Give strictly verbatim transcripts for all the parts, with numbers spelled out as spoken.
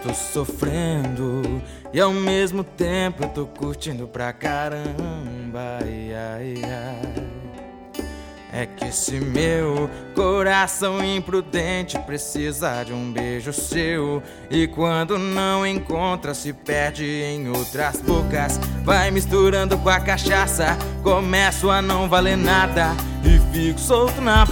tô sofrendo e ao mesmo tempo eu tô curtindo pra caramba. Ai, ai, ai. É que esse meu coração imprudente precisa de um beijo seu, e quando não encontra se perde em outras bocas. Vai misturando com a cachaça, começo a não valer nada e fico solto na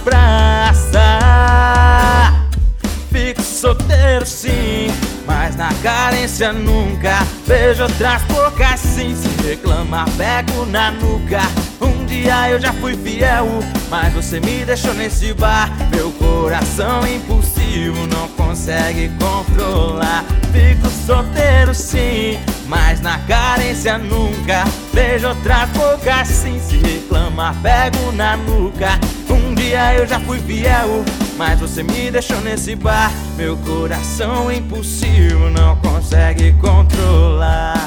praça. Fico solteiro sim, mas na carência nunca vejo outras bocas sim. Se reclamar pego na nuca. Um dia eu já fui fiel, mas você me deixou nesse bar. Meu coração impulsivo não consegue controlar. Fico solteiro sim, mas na carência nunca vejo outras bocas sim. Se reclamar pego na nuca. Um dia eu já fui fiel, mas você me deixou nesse bar. Meu coração impulsivo não consegue controlar.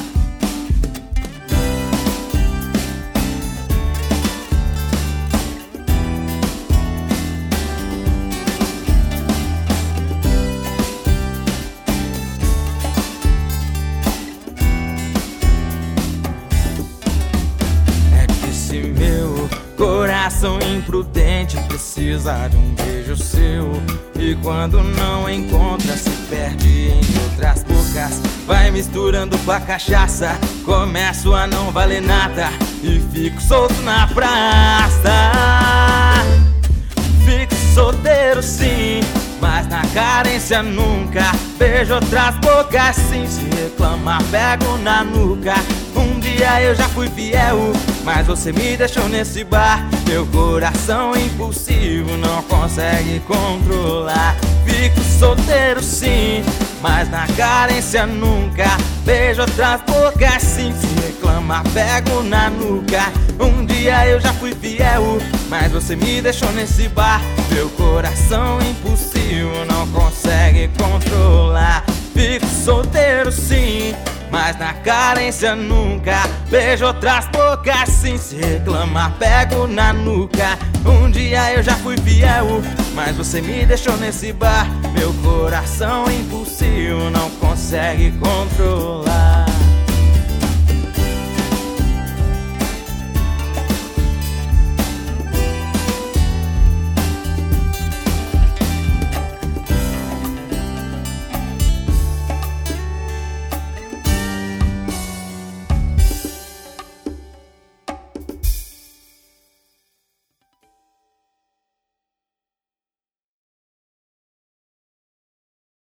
Meu coração imprudente precisa de um beijo seu, e quando não encontra se perde em outras bocas. Vai misturando com a cachaça, começo a não valer nada e fico solto na praça. Fico solteiro sim, mas na carência nunca vejo outras bocas sim. Se reclamar pego na nuca. Um dia eu já fui fiel, mas você me deixou nesse bar. Meu coração impulsivo não consegue controlar. Fico solteiro sim, mas na carência nunca vejo outras bocas sim. Se reclamar pego na nuca. Um dia eu já fui fiel, mas você me deixou nesse bar. Meu coração impulsivo não consegue controlar. Fico solteiro sim, mas na carência nunca vejo outras bocas sim. Se reclamar pego na nuca. Um dia eu já fui fiel, mas você me deixou nesse bar. Meu coração impulsivo não consegue controlar.